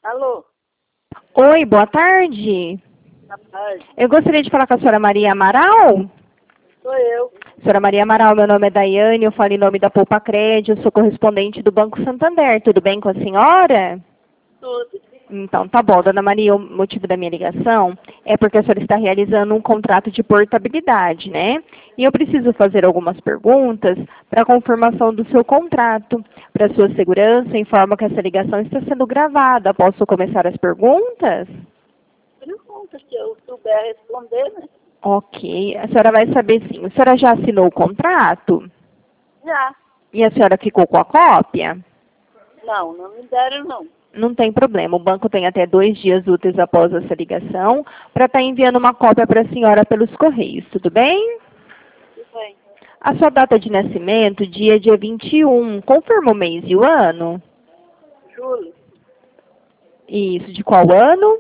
Alô, Oi, boa tarde. rapaz, Eu gostaria de falar com a senhora Maria Amaral. sou eu. Senhora Maria Amaral, meu nome é Daiane, eu falo em nome da Poupa Crédito, eu sou correspondente do Banco Santander. Tudo bem com a senhora? Tudo. Então, tá bom, dona Maria, o motivo da minha ligação é porque a senhora está realizando um contrato de portabilidade, né? E eu preciso fazer algumas perguntas para confirmação do seu contrato. Para sua segurança, informo que essa ligação está sendo gravada. Posso começar as perguntas? Pergunta se eu souber responder, né? Ok, a senhora vai saber sim. A senhora já assinou o contrato? Já. E a senhora ficou com a cópia? Não, não me deram, não. Não tem problema. O banco tem até 2 dias úteis após essa ligação para estar enviando uma cópia para a senhora pelos correios, tudo bem? Tudo bem. A sua data de nascimento, dia 21, confirma o mês e o ano? Júlio, Isso, de qual ano?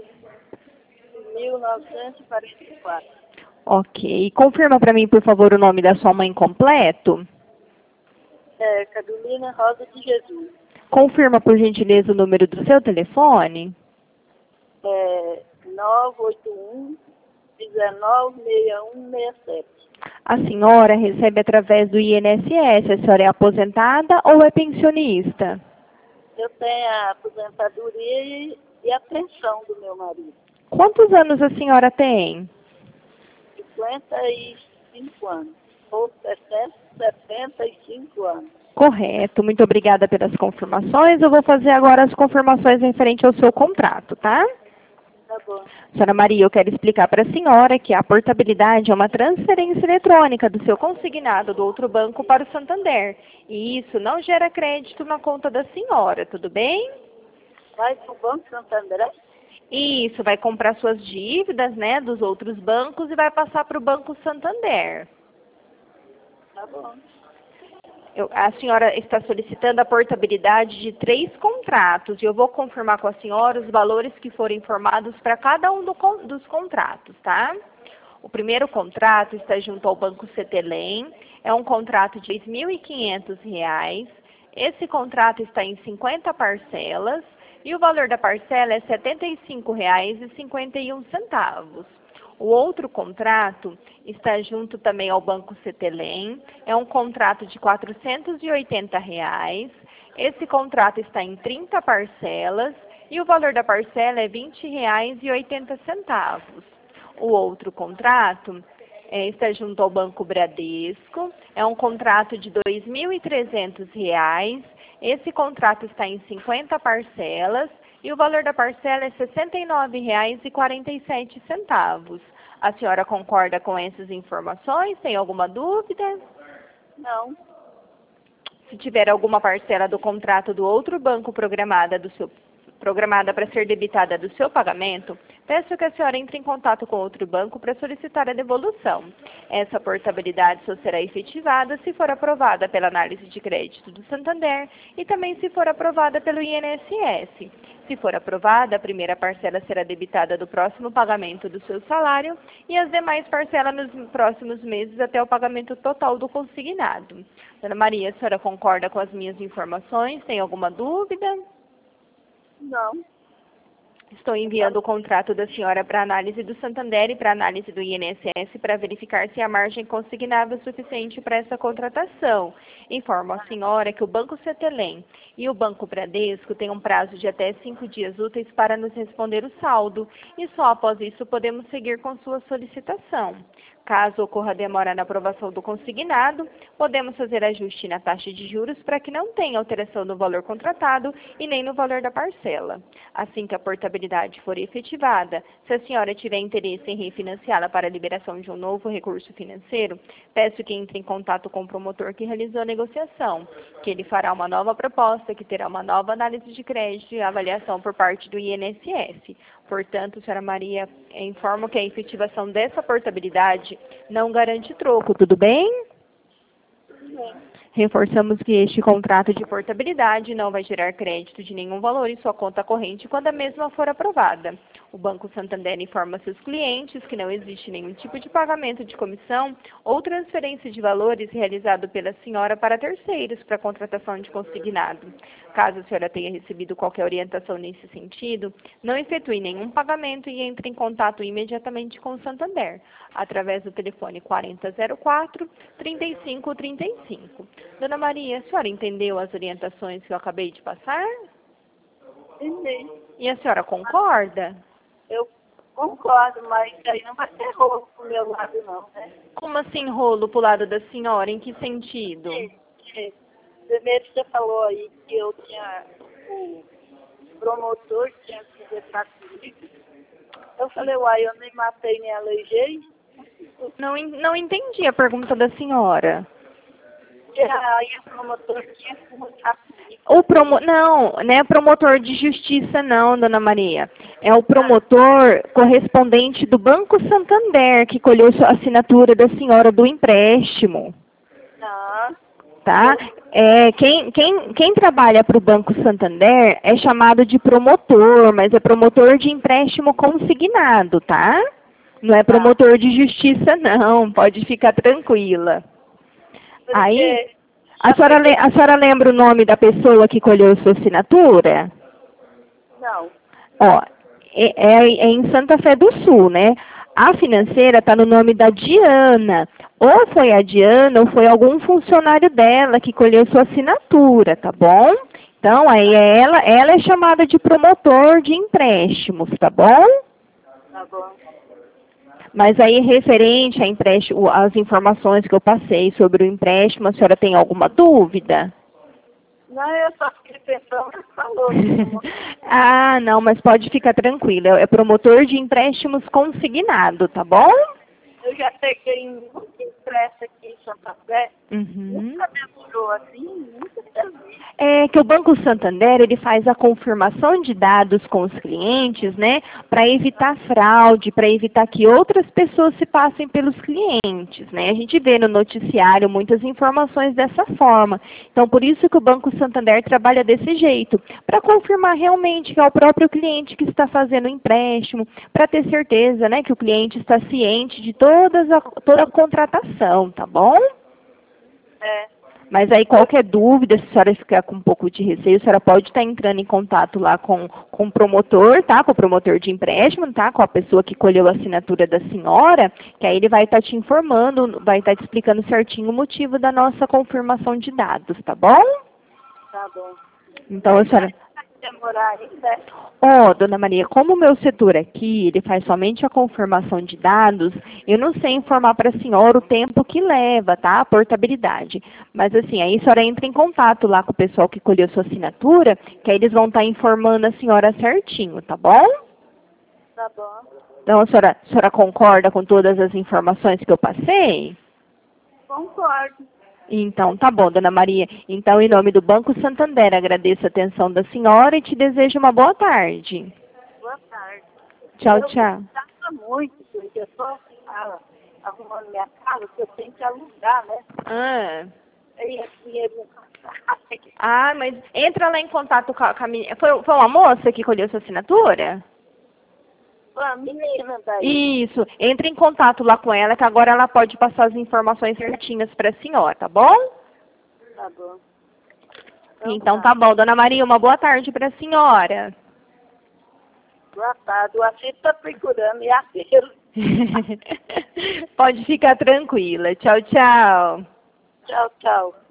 1944. Ok. Confirma para mim, por favor, o nome da sua mãe completo? É, Carolina Rosa de Jesus. Confirma, por gentileza, o número do seu telefone? É, 981 196167. A senhora recebe através do INSS. A senhora é aposentada ou é pensionista? Eu tenho a aposentadoria e a pensão do meu marido. Quantos anos a senhora tem? 55 anos. Ou 75 anos. Correto. Muito obrigada pelas confirmações. Eu vou fazer agora as confirmações referente ao seu contrato, tá? Tá bom. Senhora Maria, eu quero explicar para a senhora que a portabilidade é uma transferência eletrônica do seu consignado do outro banco para o Santander. E isso não gera crédito na conta da senhora, tudo bem? Vai para o Banco Santander? Isso, vai comprar suas dívidas, né, dos outros bancos e vai passar para o Banco Santander. Tá bom. A senhora está solicitando a portabilidade de 3 contratos e eu vou confirmar com a senhora os valores que foram informados para cada um dos contratos, tá? O primeiro contrato está junto ao Banco Cetelem, é um contrato de R$ 2.500. Esse contrato está em 50 parcelas e o valor da parcela é R$ 75,51. O outro contrato está junto também ao Banco Cetelem, é um contrato de R$ 480. Esse contrato está em 30 parcelas e o valor da parcela é R$ 20,80. O outro contrato está junto ao Banco Bradesco, é um contrato de R$ 2.300. Esse contrato está em 50 parcelas e o valor da parcela é R$ 69,47. A senhora concorda com essas informações? Tem alguma dúvida? Não. Se tiver alguma parcela do contrato do outro banco programada para ser debitada do seu pagamento, peço que a senhora entre em contato com outro banco para solicitar a devolução. Essa portabilidade só será efetivada se for aprovada pela análise de crédito do Santander e também se for aprovada pelo INSS. Se for aprovada, a primeira parcela será debitada do próximo pagamento do seu salário e as demais parcelas nos próximos meses até o pagamento total do consignado. Dona Maria, a senhora concorda com as minhas informações? Tem alguma dúvida? Não. Estou enviando o contrato da senhora para análise do Santander e para análise do INSS para verificar se a margem consignável é suficiente para essa contratação. Informo a senhora que o Banco Cetelem e o Banco Bradesco têm um prazo de até 5 dias úteis para nos responder o saldo e só após isso podemos seguir com sua solicitação. Caso ocorra demora na aprovação do consignado, podemos fazer ajuste na taxa de juros para que não tenha alteração no valor contratado e nem no valor da parcela. Assim que a portabilidade for efetivada, se a senhora tiver interesse em refinanciá-la para a liberação de um novo recurso financeiro, peço que entre em contato com o promotor que realizou a negociação, que ele fará uma nova proposta, que terá uma nova análise de crédito e avaliação por parte do INSS. Portanto, senhora Maria, informo que a efetivação dessa portabilidade não garante troco, tudo bem? Tudo bem. Reforçamos que este contrato de portabilidade não vai gerar crédito de nenhum valor em sua conta corrente quando a mesma for aprovada. O Banco Santander informa seus clientes que não existe nenhum tipo de pagamento de comissão ou transferência de valores realizado pela senhora para terceiros para contratação de consignado. Caso a senhora tenha recebido qualquer orientação nesse sentido, não efetue nenhum pagamento e entre em contato imediatamente com o Santander, através do telefone 4004-3535. Dona Maria, a senhora entendeu as orientações que eu acabei de passar? Entendi. E a senhora concorda? Eu concordo, mas aí não vai ter rolo pro meu lado, não, né? Como assim rolo pro lado da senhora? Em que sentido? Porque, primeiro você falou aí que eu tinha o promotor tinha que conversar comigo. Eu falei, uai, eu nem matei nem aleijei. Não entendi a pergunta da senhora. E aí o promotor tinha que conversar comigo. Não é promotor de justiça não, Dona Maria. É o promotor correspondente do Banco Santander que colheu a assinatura da senhora do empréstimo. Não. Tá? Quem trabalha para o Banco Santander é chamado de promotor, mas é promotor de empréstimo consignado, tá? Não é promotor de justiça não, pode ficar tranquila. Aí, a senhora lembra o nome da pessoa que colheu sua assinatura? Não. Ó, é em Santa Fé do Sul, né? A financeira está no nome da Diana. Ou foi a Diana ou foi algum funcionário dela que colheu sua assinatura, tá bom? Então, aí ela é chamada de promotor de empréstimos, tá bom? Tá bom. Mas aí, referente a empréstimo, as informações que eu passei sobre o empréstimo, a senhora tem alguma dúvida? Não, eu só fiquei pensando que falou. Ah, não, mas pode ficar tranquila. É promotor de empréstimos consignado, tá bom? Eu já peguei muito impresso aqui em Santa Fé. Uhum. Nunca demorou assim, nunca teve. É que o Banco Santander, ele faz a confirmação de dados com os clientes, né, para evitar fraude, para evitar que outras pessoas se passem pelos clientes, né? A gente vê no noticiário muitas informações dessa forma. Então, por isso que o Banco Santander trabalha desse jeito, para confirmar realmente que é o próprio cliente que está fazendo o empréstimo, para ter certeza, né, que o cliente está ciente de toda a contratação, tá bom? É. Mas aí qualquer dúvida, se a senhora ficar com um pouco de receio, a senhora pode estar entrando em contato lá com o promotor, tá? Com o promotor de empréstimo, tá? Com a pessoa que colheu a assinatura da senhora, que aí ele vai estar te informando, vai estar te explicando certinho o motivo da nossa confirmação de dados, tá bom? Tá bom. Então a senhora... Demorar ainda. Dona Maria, como o meu setor aqui, ele faz somente a confirmação de dados, eu não sei informar para a senhora o tempo que leva, tá? A portabilidade. Mas assim, aí a senhora entra em contato lá com o pessoal que colheu sua assinatura, que aí eles vão estar informando a senhora certinho, tá bom? Tá bom. Então a senhora concorda com todas as informações que eu passei? Concordo. Então, tá bom, Dona Maria. Então, em nome do Banco Santander, agradeço a atenção da senhora e te desejo uma boa tarde. Boa tarde. Tchau, Eu tchau. gostava muito, porque eu estou arrumando minha casa, que eu tenho que alugar, né? Ah. Aí assim, ele Ah, mas entra lá em contato com a menina. Foi uma moça que colheu sua assinatura? a menina daí. Isso. Entre em contato lá com ela, que agora ela pode passar as informações certinhas para a senhora, tá bom? Tá bom. Então tá bom. Dona Maria, uma boa tarde para a senhora. Boa tarde. O Assis está procurando e aquilo. Pode ficar tranquila. Tchau, tchau. Tchau, tchau.